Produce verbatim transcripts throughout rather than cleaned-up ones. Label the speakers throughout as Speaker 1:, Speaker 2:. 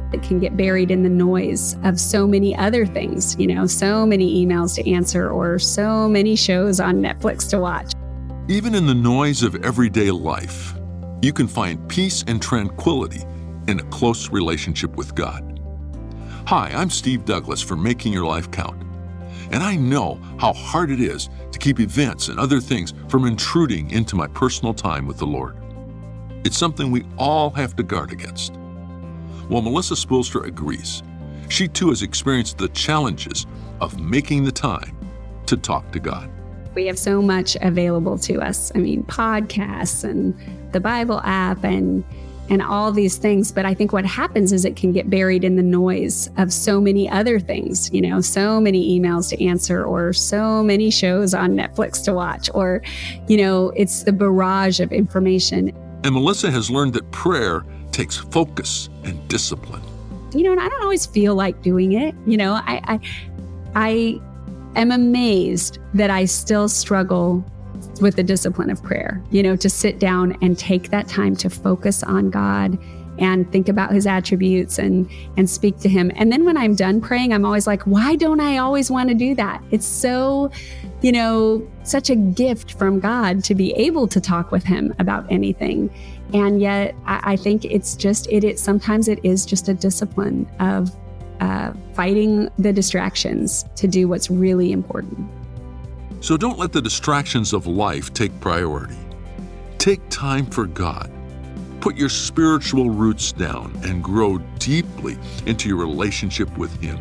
Speaker 1: It can get buried in the noise of so many other things, you know, so many emails to answer or so many shows on Netflix to watch.
Speaker 2: Even in the noise of everyday life, you can find peace and tranquility in a close relationship with God. Hi, I'm Steve Douglas for Making Your Life Count, and I know how hard it is to keep events and other things from intruding into my personal time with the Lord. It's something we all have to guard against. Well, Melissa Spoolster agrees. She too has experienced the challenges of making the time to talk to God.
Speaker 1: We have so much available to us. I mean, podcasts and the Bible app and and all these things. But I think what happens is it can get buried in the noise of so many other things, you know, so many emails to answer or so many shows on Netflix to watch, or, you know, it's the barrage of information.
Speaker 2: And Melissa has learned that prayer takes focus and discipline.
Speaker 1: You know, and I don't always feel like doing it. You know, I, I, I am amazed that I still struggle with the discipline of prayer, you know, to sit down and take that time to focus on God and think about his attributes and, and speak to him. And then when I'm done praying, I'm always like, why don't I always want to do that? It's so, you know, such a gift from God to be able to talk with him about anything. And yet I, I think it's just, it, it sometimes it is just a discipline of uh, fighting the distractions to do what's really important.
Speaker 2: So don't let the distractions of life take priority. Take time for God. Put your spiritual roots down and grow deeply into your relationship with him.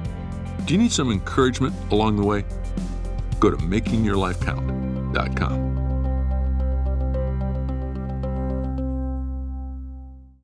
Speaker 2: Do you need some encouragement along the way? Go to making your life count dot com.